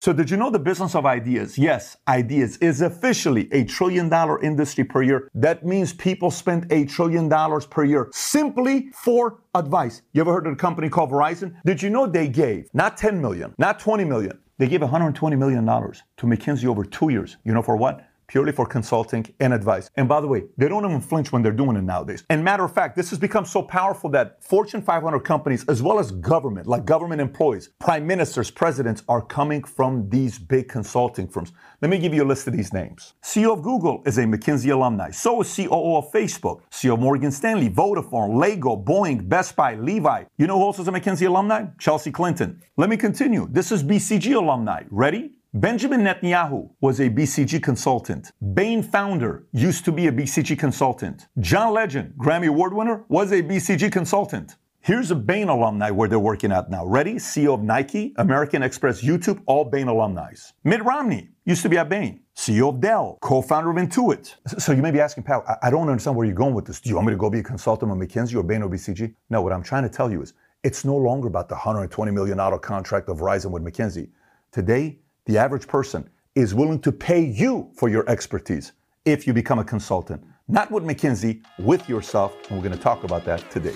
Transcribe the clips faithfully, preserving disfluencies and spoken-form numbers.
So did you know the business of ideas? Yes, ideas is officially a trillion dollar industry per year. That means people spend a trillion dollars per year simply for advice. You ever heard of a company called Verizon? Did you know they gave not ten million, not twenty million, they gave one hundred twenty million dollars to McKinsey over two years. You know for what? Purely for consulting and advice. And by the way, they don't even flinch when they're doing it nowadays. And matter of fact, this has become so powerful that Fortune five hundred companies, as well as government, like government employees, prime ministers, presidents, are coming from these big consulting firms. Let me give you a list of these names. C E O of Google is a McKinsey alumni. So is C O O of Facebook, C E O of Morgan Stanley, Vodafone, Lego, Boeing, Best Buy, Levi. You know who else is a McKinsey alumni? Chelsea Clinton. Let me continue. This is B C G alumni. Ready? Benjamin Netanyahu was a B C G consultant. Bain founder used to be a B C G consultant. John Legend, Grammy Award winner, was a B C G consultant. Here's a Bain alumni where they're working at now. Ready? C E O of Nike, American Express, YouTube, all Bain alumni. Mitt Romney used to be at Bain. C E O of Dell, co-founder of Intuit. So you may be asking, Pat, I don't understand where you're going with this. Do you want me to go be a consultant with McKinsey or Bain or B C G? No, what I'm trying to tell you is it's no longer about the one hundred twenty million dollars contract of Verizon with McKinsey. Today, the average person is willing to pay you for your expertise if you become a consultant. Not with McKinsey, with yourself, and we're going to talk about that today.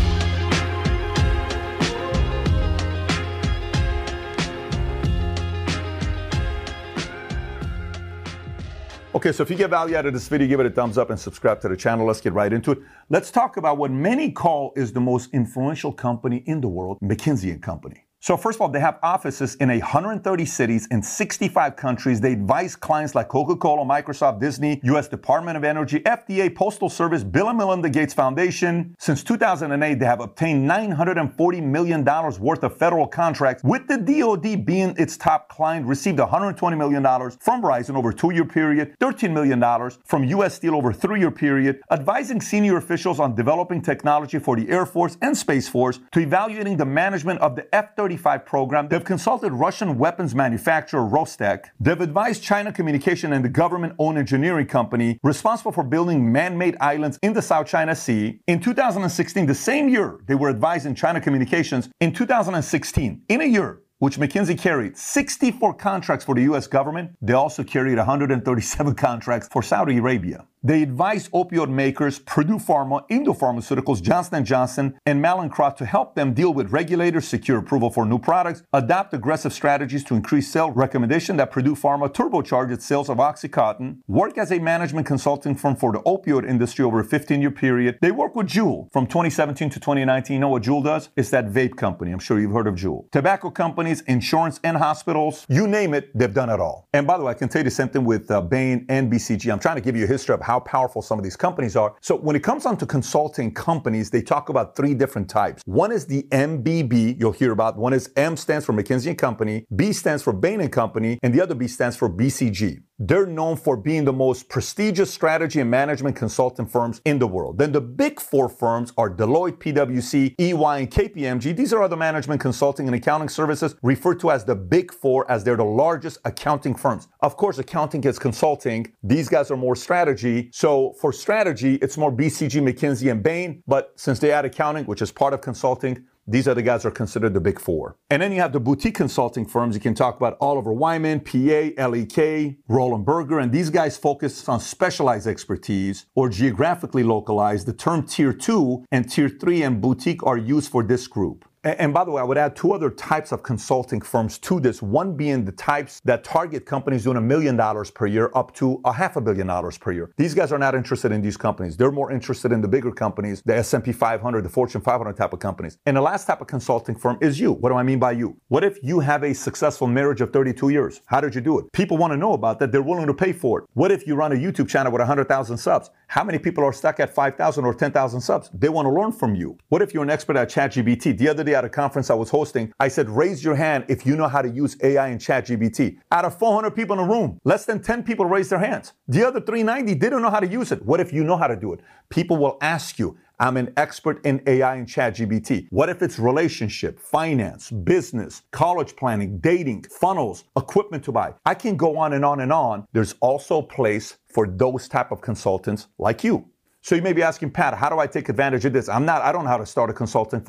Okay, so if you get value out of this video, give it a thumbs up and subscribe to the channel. Let's get right into it. Let's talk about what many call is the most influential company in the world, McKinsey and Company. So first of all, they have offices in one hundred thirty cities in sixty-five countries. They advise clients like Coca-Cola, Microsoft, Disney, U S Department of Energy, F D A, Postal Service, Bill and Melinda Gates Foundation. Since two thousand eight, they have obtained nine hundred forty million dollars worth of federal contracts, with the D O D being its top client, received one hundred twenty million dollars from Verizon over a two-year period, thirteen million dollars from U S Steel over a three-year period, advising senior officials on developing technology for the Air Force and Space Force, to evaluating the management of the F thirty-five program. They've consulted Russian weapons manufacturer Rostec. They've advised China Communication and the government-owned engineering company responsible for building man-made islands in the South China Sea. In two thousand sixteen, the same year they were advising China Communications, in two thousand sixteen, in a year which McKinsey carried sixty-four contracts for the U S government, they also carried one hundred thirty-seven contracts for Saudi Arabia. They advised opioid makers Purdue Pharma, Indo Pharmaceuticals, Johnson and Johnson, and Mallinckrodt to help them deal with regulators, secure approval for new products, adopt aggressive strategies to increase sales. Recommendation that Purdue Pharma turbocharge its sales of OxyContin. Work as a management consulting firm for the opioid industry over a fifteen-year period. They work with Juul from twenty seventeen to twenty nineteen. You know what Juul does? It's that vape company. I'm sure you've heard of Juul. Tobacco companies, insurance, and hospitals. You name it, they've done it all. And by the way, I can tell you the same thing with uh, Bain and B C G. I'm trying to give you a history of how powerful some of these companies are. So when it comes down to consulting companies, they talk about three different types. One is the M B B, you'll hear about. One is M stands for McKinsey and Company, B stands for Bain and Company, and the other B stands for B C G. They're known for being the most prestigious strategy and management consulting firms in the world. Then the big four firms are Deloitte, P W C, E Y, and K P M G. These are other management consulting and accounting services referred to as the big four, as they're the largest accounting firms. Of course, accounting is consulting. These guys are more strategy. So for strategy, it's more B C G, McKinsey, and Bain. But since they add accounting, which is part of consulting, these are the guys that are considered the big four. And then you have the boutique consulting firms. You can talk about Oliver Wyman, P A, L E K, Roland Berger, and these guys focus on specialized expertise or geographically localized. The term tier two and tier three and boutique are used for this group. And by the way, I would add two other types of consulting firms to this. One being the types that target companies doing a million dollars per year up to a half a billion dollars per year. These guys are not interested in these companies. They're more interested in the bigger companies, the S and P five hundred, the Fortune five hundred type of companies. And the last type of consulting firm is you. What do I mean by you? What if you have a successful marriage of thirty-two years? How did you do it? People want to know about that. They're willing to pay for it. What if you run a YouTube channel with one hundred thousand subs? How many people are stuck at five thousand or ten thousand subs? They want to learn from you. What if you're an expert at ChatGPT? The other day at a conference I was hosting, I said, raise your hand if you know how to use A I and ChatGPT. Out of four hundred people in the room, less than ten people raised their hands. The other three hundred ninety didn't know how to use it. What if you know how to do it? People will ask you, I'm an expert in A I and ChatGPT. What if it's relationship, finance, business, college planning, dating, funnels, equipment to buy? I can go on and on and on. There's also a place for those type of consultants like you. So you may be asking, Pat, how do I take advantage of this? I'm not, I don't know how to start a consulting firm.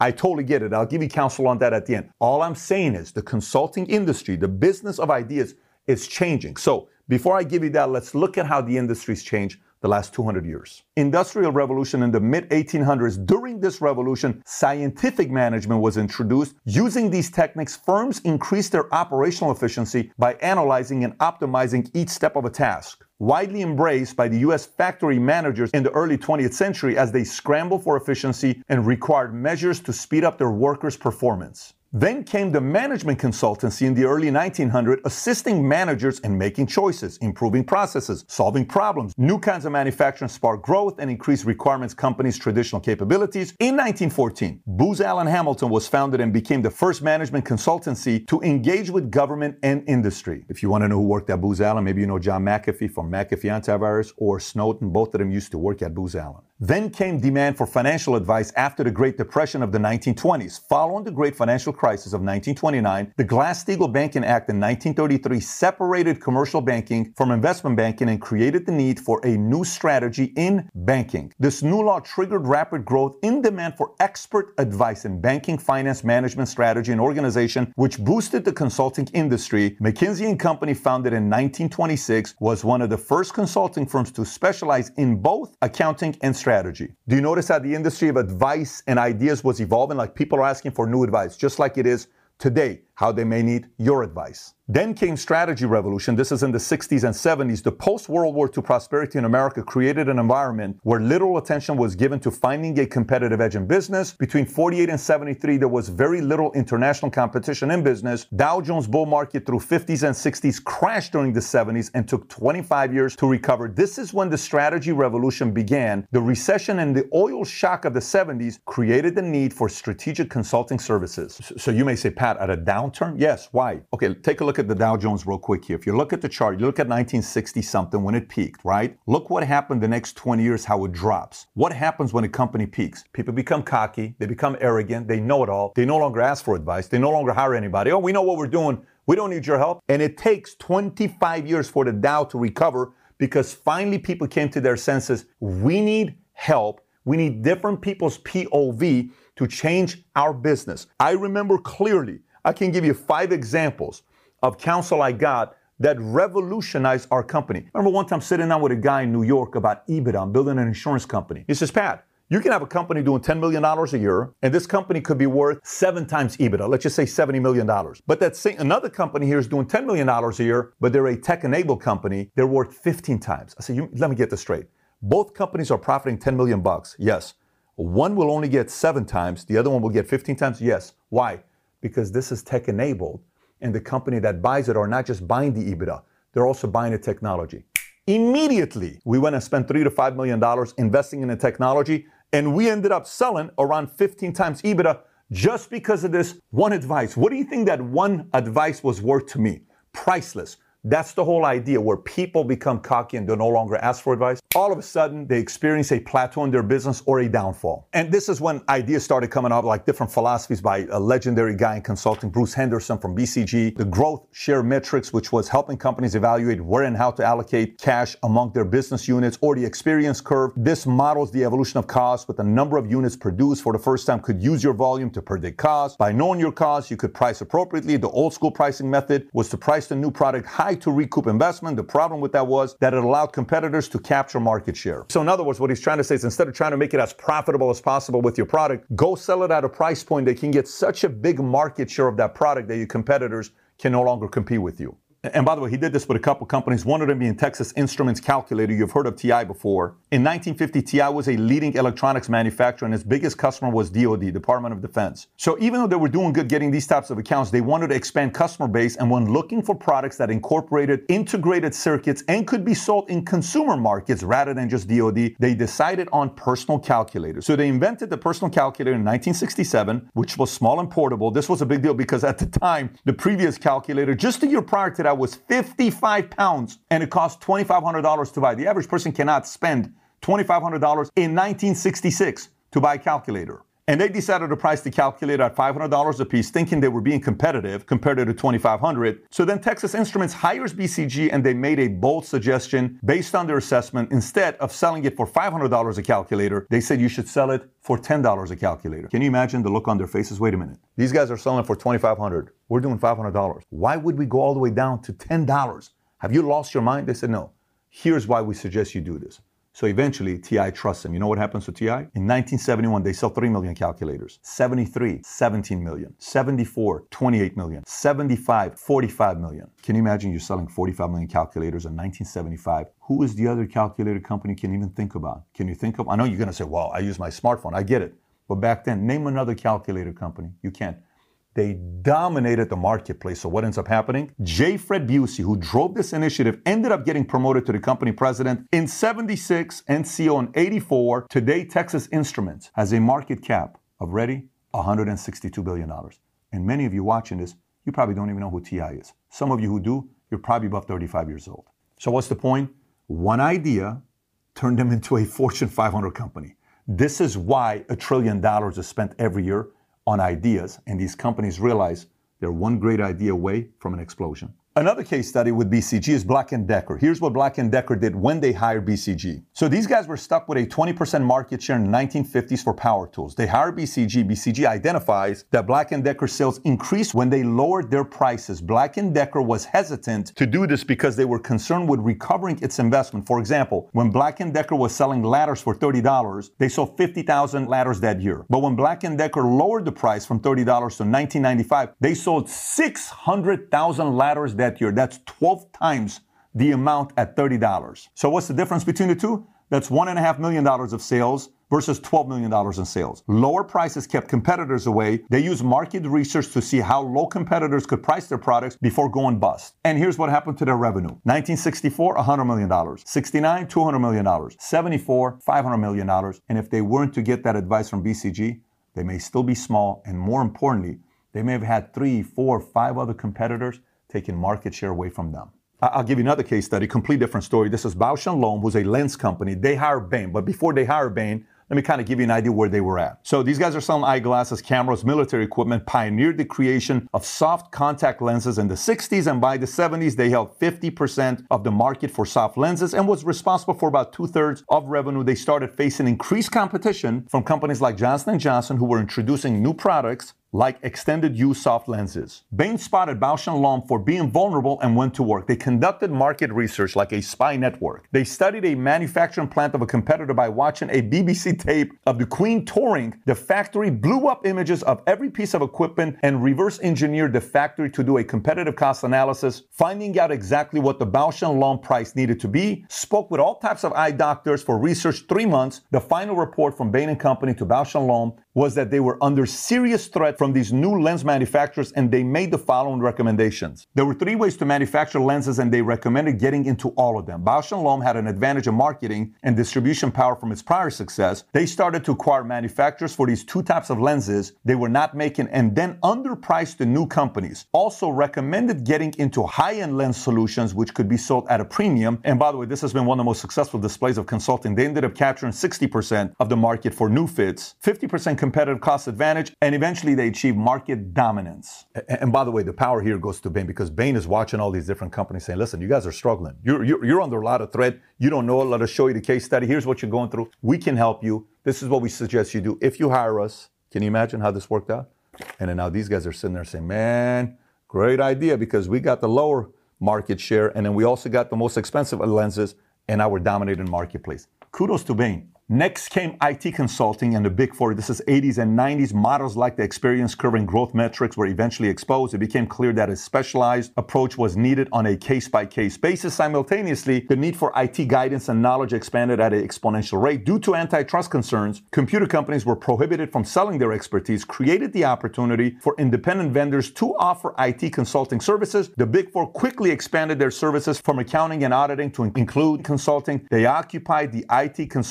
I totally get it. I'll give you counsel on that at the end. All I'm saying is the consulting industry, the business of ideas, is changing. So before I give you that, let's look at how the industry's changed the last two hundred years. Industrial revolution in the mid eighteen hundreds. During this revolution, scientific management was introduced. Using these techniques, firms increased their operational efficiency by analyzing and optimizing each step of a task. Widely embraced by the U S factory managers in the early twentieth century as they scrambled for efficiency and required measures to speed up their workers' performance. Then came the management consultancy in the early nineteen hundreds, assisting managers in making choices, improving processes, solving problems. New kinds of manufacturing sparked growth and increased requirements companies' traditional capabilities. In nineteen fourteen, Booz Allen Hamilton was founded and became the first management consultancy to engage with government and industry. If you want to know who worked at Booz Allen, maybe you know John McAfee from McAfee Antivirus or Snowden. Both of them used to work at Booz Allen. Then came demand for financial advice after the Great Depression of the nineteen twenties. Following the Great Financial Crisis of nineteen twenty-nine, the Glass-Steagall Banking Act in nineteen thirty-three separated commercial banking from investment banking and created the need for a new strategy in banking. This new law triggered rapid growth in demand for expert advice in banking, finance, management, strategy, and organization, which boosted the consulting industry. McKinsey and Company, founded in nineteen twenty-six, was one of the first consulting firms to specialize in both accounting and strategy. Strategy. Do you notice how the industry of advice and ideas was evolving? Like people are asking for new advice, just like it is today, how they may need your advice. Then came strategy revolution. This is in the sixties and seventies. The post-World War Two prosperity in America created an environment where little attention was given to finding a competitive edge in business. Between forty-eight and seventy-three, there was very little international competition in business. Dow Jones bull market through fifties and sixties crashed during the seventies and took twenty-five years to recover. This is when the strategy revolution began. The recession and the oil shock of the seventies created the need for strategic consulting services. So you may say, Pat, at a downturn? Yes. Why? Okay, take a look at the Dow Jones real quick here. If you look at the chart, you look at nineteen sixty something when it peaked, right? Look what happened the next twenty years, how it drops. What happens when a company peaks? People become cocky, they become arrogant, they know it all, they no longer ask for advice, they no longer hire anybody. Oh, we know what we're doing, we don't need your help. And it takes twenty-five years for the Dow to recover because finally people came to their senses. We need help. We need different people's P O V to change our business. I remember clearly, I can give you five examples of counsel I got that revolutionized our company. I remember one time sitting down with a guy in New York about EBITDA. I'm building an insurance company. He says, Pat, you can have a company doing ten million dollars a year, and this company could be worth seven times EBITDA. Let's just say seventy million dollars. But that same, another company here is doing ten million dollars a year, but they're a tech-enabled company. They're worth fifteen times. I said, you, let me get this straight. Both companies are profiting ten million bucks. Yes. One will only get seven times. The other one will get fifteen times. Yes. Why? Because this is tech-enabled. And the company that buys it are not just buying the EBITDA, they're also buying the technology. Immediately, we went and spent three to five million dollars investing in the technology, and we ended up selling around fifteen times EBITDA just because of this one advice. What do you think that one advice was worth to me? Priceless. That's the whole idea, where people become cocky and they no longer ask for advice. All of a sudden, they experience a plateau in their business or a downfall. And this is when ideas started coming up, like different philosophies by a legendary guy in consulting, Bruce Henderson from B C G. The growth share metrics, which was helping companies evaluate where and how to allocate cash among their business units, or the experience curve. This models the evolution of cost with the number of units produced for the first time could use your volume to predict cost. By knowing your cost, you could price appropriately. The old school pricing method was to price the new product high to recoup investment. The problem with that was that it allowed competitors to capture market share. So in other words, what he's trying to say is, instead of trying to make it as profitable as possible with your product, go sell it at a price point that can get such a big market share of that product that your competitors can no longer compete with you. And by the way, he did this with a couple companies, one of them being Texas Instruments Calculator. You've heard of T I before. In nineteen fifty, T I was a leading electronics manufacturer, and its biggest customer was D O D, Department of Defense. So even though they were doing good getting these types of accounts, they wanted to expand customer base, and when looking for products that incorporated integrated circuits and could be sold in consumer markets rather than just D O D, they decided on personal calculators. So they invented the personal calculator in nineteen sixty-seven, which was small and portable. This was a big deal because at the time, the previous calculator, just a year prior to that, was fifty-five pounds, and it cost twenty-five hundred dollars to buy. The average person cannot spend twenty-five hundred dollars in nineteen sixty-six to buy a calculator. And they decided to price the calculator at five hundred dollars a piece, thinking they were being competitive compared to the twenty-five hundred dollars. So then Texas Instruments hires B C G, and they made a bold suggestion based on their assessment. Instead of selling it for five hundred dollars a calculator, they said you should sell it for ten dollars a calculator. Can you imagine the look on their faces? Wait a minute. These guys are selling it for twenty-five hundred dollars. We're doing five hundred dollars. Why would we go all the way down to ten dollars? Have you lost your mind? They said, no. Here's why we suggest you do this. So eventually, T I trusts them. You know what happens to T I? In nineteen seventy-one, they sell three million calculators. seventy-three, seventeen million. seventy-four, twenty-eight million. seventy-five, forty-five million. Can you imagine you're selling forty-five million calculators in nineteen seventy-five? Who is the other calculator company you can even think about? Can you think of? I know you're going to say, well, I use my smartphone. I get it. But back then, name another calculator company. You can't. They dominated the marketplace. So what ends up happening? J. Fred Busey, who drove this initiative, ended up getting promoted to the company president in seventy-six and C E O in eighty-four. Today, Texas Instruments has a market cap of, ready, one hundred sixty-two billion dollars. And many of you watching this, you probably don't even know who T I is. Some of you who do, you're probably above thirty-five years old. So what's the point? One idea turned them into a Fortune five hundred company. This is why a trillion dollars is spent every year on ideas, and these companies realize they're one great idea away from an explosion. Another case study with B C G is Black and Decker. Here's what Black and Decker did when they hired B C G. So these guys were stuck with a twenty percent market share in the nineteen fifties for power tools. They hired B C G. B C G identifies that Black and Decker sales increased when they lowered their prices. Black and Decker was hesitant to do this because they were concerned with recovering its investment. For example, when Black and Decker was selling ladders for thirty dollars, they sold fifty thousand ladders that year. But when Black and Decker lowered the price from thirty dollars to nineteen ninety-five, they sold six hundred thousand ladders that year. That's twelve times the amount at thirty dollars. So what's the difference between the two? That's one point five million dollars of sales versus twelve million dollars in sales. Lower prices kept competitors away. They used market research to see how low competitors could price their products before going bust. And here's what happened to their revenue. nineteen sixty-four, one hundred million dollars. sixty-nine, two hundred million dollars. seventy-four, five hundred million dollars. And if they weren't to get that advice from B C G, they may still be small. And more importantly, they may have had three, four, five other competitors taking market share away from them. I'll give you another case study, complete different story. This is Bausch and Lomb, who's a lens company. They hired Bain, but before they hired Bain, let me kind of give you an idea where they were at. So these guys are selling eyeglasses, cameras, military equipment, pioneered the creation of soft contact lenses in the sixties, and by the seventies, they held fifty percent of the market for soft lenses and was responsible for about two-thirds of revenue. They started facing increased competition from companies like Johnson and Johnson, who were introducing new products like extended use soft lenses. Bain spotted Bausch and Lomb for being vulnerable and went to work. They conducted market research like a spy network. They studied a manufacturing plant of a competitor by watching a B B C tape of the Queen touring the factory, blew up images of every piece of equipment, and reverse engineered the factory to do a competitive cost analysis, finding out exactly what the Bausch and Lomb price needed to be, spoke with all types of eye doctors for research three months. The final report from Bain and Company to Bausch and Lomb was that they were under serious threat from these new lens manufacturers, and they made the following recommendations. There were three ways to manufacture lenses, and they recommended getting into all of them. Bausch and Lomb had an advantage of marketing and distribution power from its prior success. They started to acquire manufacturers for these two types of lenses they were not making, and then underpriced the new companies. Also recommended getting into high-end lens solutions, which could be sold at a premium. And by the way, this has been one of the most successful displays of consulting. They ended up capturing sixty percent of the market for new fits, fifty percent competitive cost advantage, and eventually they achieved market dominance. And by the way, the power here goes to Bain, because Bain is watching all these different companies saying, listen, you guys are struggling. You're, you're, you're under a lot of threat. You don't know it. Let us show you the case study. Here's what you're going through. We can help you. This is what we suggest you do. If you hire us, can you imagine how this worked out? And then now these guys are sitting there saying, man, great idea, because we got the lower market share, and then we also got the most expensive lenses, and now we're dominating the marketplace. Kudos to Bain. Next came I T consulting and the Big Four. This is eighties and nineties. Models like the experience curve and growth metrics were eventually exposed. It became clear that a specialized approach was needed on a case-by-case basis. Simultaneously, the need for I T guidance and knowledge expanded at an exponential rate. Due to antitrust concerns, computer companies were prohibited from selling their expertise, created the opportunity for independent vendors to offer I T consulting services. The Big Four quickly expanded their services from accounting and auditing to include consulting. They occupied the I T consulting niche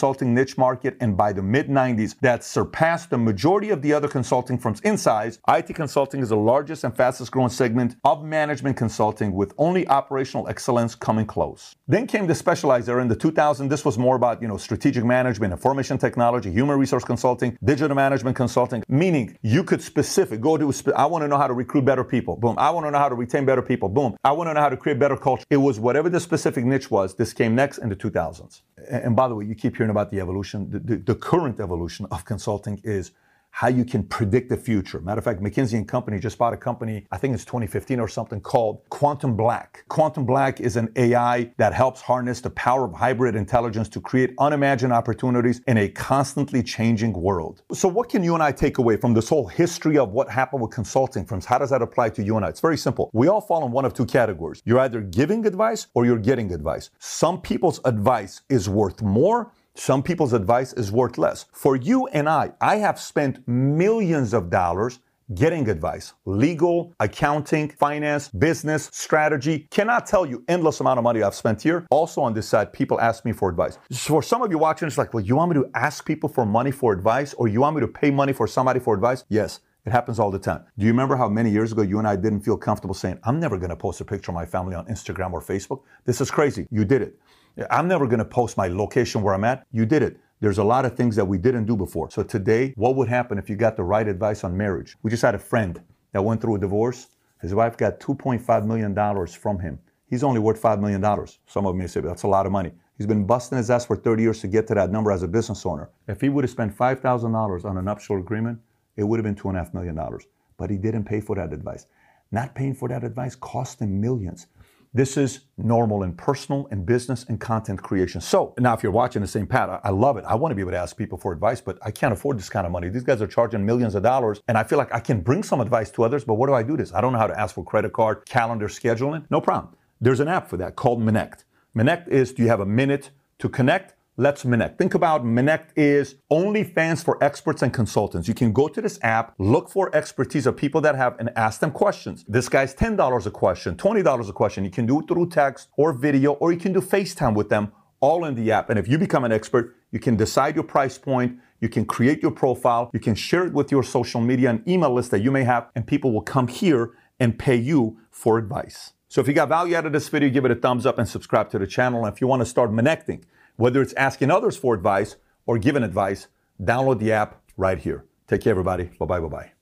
niche market, and by the mid nineties, that surpassed the majority of the other consulting firms in size. I T consulting is the largest and fastest growing segment of management consulting, with only operational excellence coming close. Then came the specialized era in the two thousands. This was more about, you know, strategic management, information technology, human resource consulting, digital management consulting, meaning you could specific, go to, I want to know how to recruit better people. Boom. I want to know how to retain better people. Boom. I want to know how to create better culture. It was whatever the specific niche was. This came next in the two thousands. And by the way, you keep hearing about the evolution. The, the, the current evolution of consulting is how you can predict the future. Matter of fact, McKinsey and Company just bought a company, I think it's twenty fifteen or something, called Quantum Black. Quantum Black is an A I that helps harness the power of hybrid intelligence to create unimagined opportunities in a constantly changing world. So what can you and I take away from this whole history of what happened with consulting firms? How does that apply to you and I? It's very simple. We all fall in one of two categories. You're either giving advice or you're getting advice. Some people's advice is worth more. Some people's advice is worth less. For you and I, I have spent millions of dollars getting advice. Legal, accounting, finance, business, strategy. Cannot tell you endless amount of money I've spent here. Also on this side, people ask me for advice. So for some of you watching, it's like, well, you want me to ask people for money for advice, or you want me to pay money for somebody for advice? Yes. It happens all the time. Do you remember how many years ago you and I didn't feel comfortable saying, I'm never going to post a picture of my family on Instagram or Facebook? This is crazy. You did it. I'm never going to post my location where I'm at. You did it. There's a lot of things that we didn't do before. So today, what would happen if you got the right advice on marriage? We just had a friend that went through a divorce. His wife got two point five million dollars from him. He's only worth five million dollars. Some of you may say, that's a lot of money. He's been busting his ass for thirty years to get to that number as a business owner. If he would have spent five thousand dollars on a nuptial agreement, it would have been two point five million dollars. But he didn't pay for that advice. Not paying for that advice cost him millions. This is normal in personal and business and content creation. So now if you're watching the same path, I, I love it. I want to be able to ask people for advice, but I can't afford this kind of money. These guys are charging millions of dollars, and I feel like I can bring some advice to others, but what do I do this? I don't know how to ask for credit card, calendar, scheduling. No problem. There's an app for that called Minect. Minect is, do you have a minute to connect? Let's Minect. Think about Minect is OnlyFans for experts and consultants. You can go to this app, look for expertise of people that have, and ask them questions. This guy's ten dollars a question, twenty dollars a question. You can do it through text or video, or you can do FaceTime with them, all in the app. And if you become an expert, you can decide your price point, you can create your profile, you can share it with your social media and email list that you may have, and people will come here and pay you for advice. So if you got value out of this video, give it a thumbs up and subscribe to the channel. And if you want to start Minecting, whether it's asking others for advice or giving advice, download the app right here. Take care, everybody. Bye-bye, bye-bye.